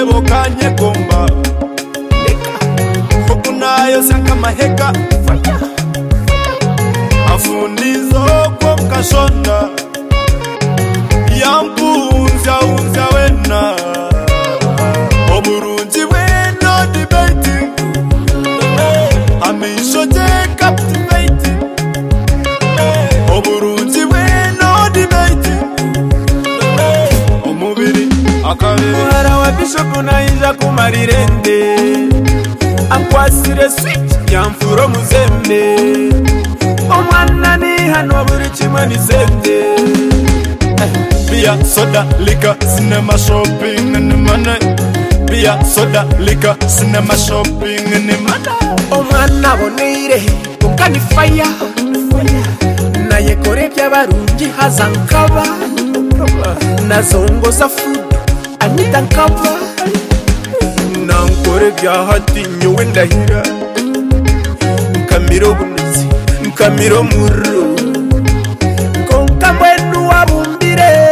akatebo kanye gomba okunayo saka maheka afundizo kwa mkashonda yampunza unza wena omurunzi weno debating amishoje captivating omurunzi weno debating omubiri akabiri mwana wa bishop naija kumarirende ankwasire switch yamfuro muzembe omwana ni hano buri kimwe ni sente beer, soda, liquor, cinema, shopping, and money. Beer, soda, liquor, cinema, shopping, and money. Oh man, I want it. Ukani fire. Na yekore byabarungi hazankaba. Nazongo za food. Anita nkaba. Na nkore byahati nyowe ndahira. Nkamiro bunuzi, nkamiro muru. Konka mwenu wabumbire.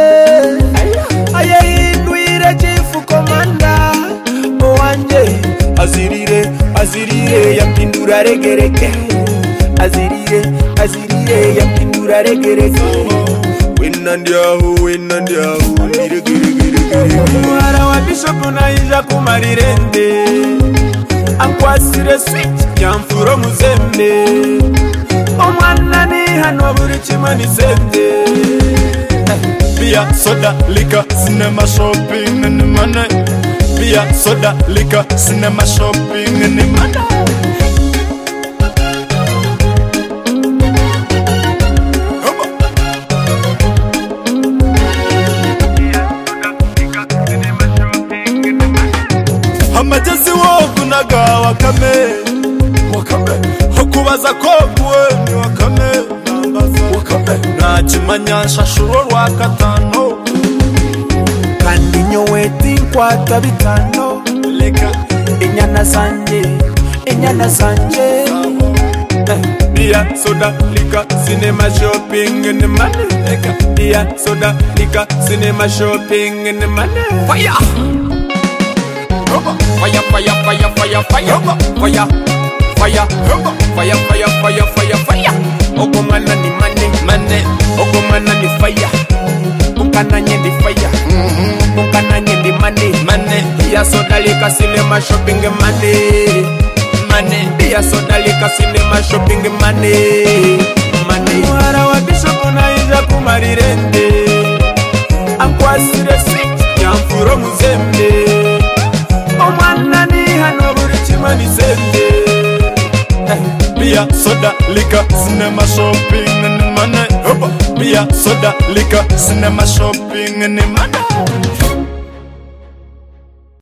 Azirire yapindura regereke azirire yapindura regereke wena ndiaho niregereke mwana wa bishop naija kumarirende ankwasire switch yamfuro muzembe omwana ni hano buri kimwe ni sente beer, soda, liquor, cinema, shopping, and money. Beer, soda, liquor, cinema, shopping, and money. Amajesi wokunaga wakame hokubaza kokuwe ni wakame nachimanya nshashuro rwa katano kandi nyoweti nkwata bitano leka inyana zanje beer, soda, liquor, cinema, shopping, and money. Leka beer, soda, liquor, cinema, shopping, and money. Fire! Fire, fire, fire, fire, fire, fire, fire, fire, fire, fire. Okomana ni mane, okomana ni fire. Ukana nyendi fire, ukana nyendi mane. Beer, soda, liquor, cinema, shopping, and money. Beer, soda, liquor, cinema, shopping, and money. Mwana wa bishop naija kumarirende ankwasire switch yamfuro muzembe omwana ni hano buri kimwe ni sente beer, soda, liquor, cinema, shopping, and money. Beer, soda, liquor, cinema, shopping, and money.